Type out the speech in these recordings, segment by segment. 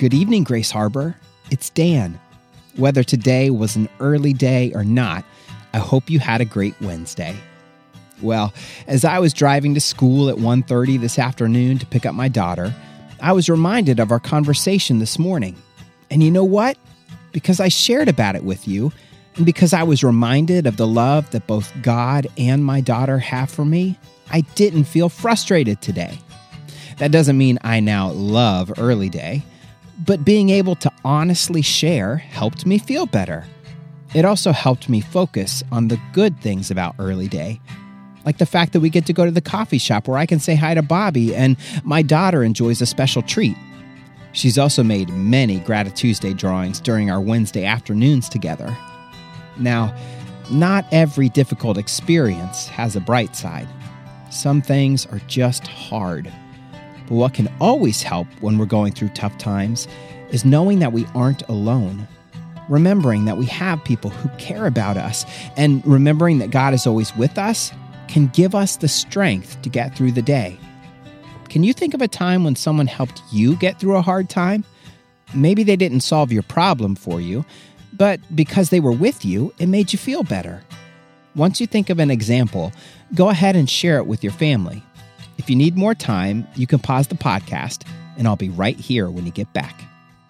Good evening, Grace Harbor. It's Dan. Whether today was an early day or not, I hope you had a great Wednesday. Well, as I was driving to school at 1:30 this afternoon to pick up my daughter, I was reminded of our conversation this morning. And you know what? Because I shared about it with you, and because I was reminded of the love that both God and my daughter have for me, I didn't feel frustrated today. That doesn't mean I now love early day, but being able to honestly share helped me feel better. It also helped me focus on the good things about early day, like the fact that we get to go to the coffee shop where I can say hi to Bobby and my daughter enjoys a special treat. She's also made many Gratitude drawings during our Wednesday afternoons together. Now, not every difficult experience has a bright side. Some things are just hard. But what can always help when we're going through tough times is knowing that we aren't alone. Remembering that we have people who care about us, and remembering that God is always with us can give us the strength to get through the day. Can you think of a time when someone helped you get through a hard time? Maybe they didn't solve your problem for you, but because they were with you, it made you feel better. Once you think of an example, go ahead and share it with your family. If you need more time, you can pause the podcast, and I'll be right here when you get back.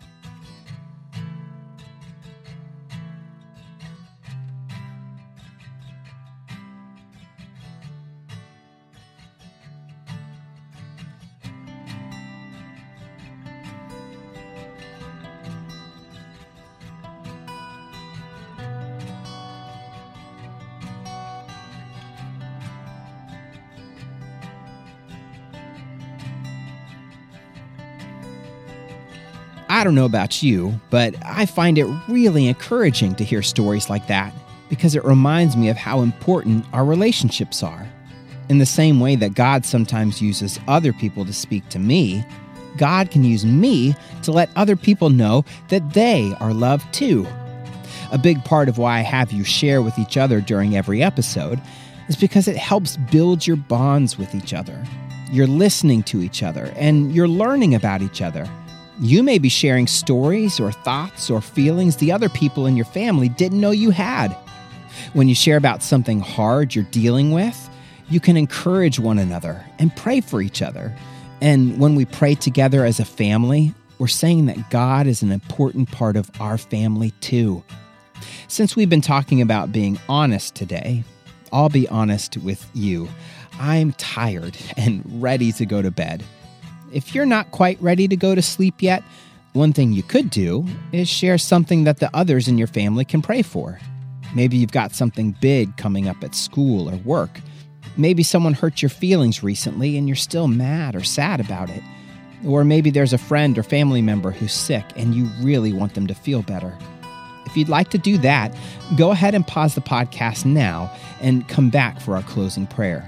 I don't know about you, but I find it really encouraging to hear stories like that because it reminds me of how important our relationships are. In the same way that God sometimes uses other people to speak to me, God can use me to let other people know that they are loved too. A big part of why I have you share with each other during every episode is because it helps build your bonds with each other. You're listening to each other and you're learning about each other. You may be sharing stories or thoughts or feelings the other people in your family didn't know you had. When you share about something hard you're dealing with, you can encourage one another and pray for each other. And when we pray together as a family, we're saying that God is an important part of our family too. Since we've been talking about being honest today, I'll be honest with you. I'm tired and ready to go to bed. If you're not quite ready to go to sleep yet, one thing you could do is share something that the others in your family can pray for. Maybe you've got something big coming up at school or work. Maybe someone hurt your feelings recently and you're still mad or sad about it. Or maybe there's a friend or family member who's sick and you really want them to feel better. If you'd like to do that, go ahead and pause the podcast now and come back for our closing prayer.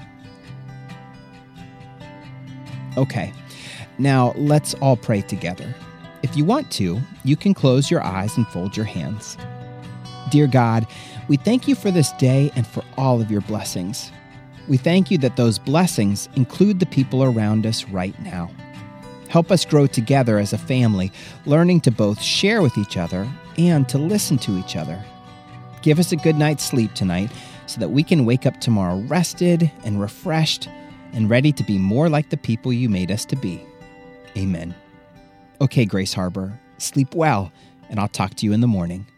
Okay. Now, let's all pray together. If you want to, you can close your eyes and fold your hands. Dear God, we thank you for this day and for all of your blessings. We thank you that those blessings include the people around us right now. Help us grow together as a family, learning to both share with each other and to listen to each other. Give us a good night's sleep tonight so that we can wake up tomorrow rested and refreshed and ready to be more like the people you made us to be. Amen. Okay, Grace Harbor, sleep well, and I'll talk to you in the morning.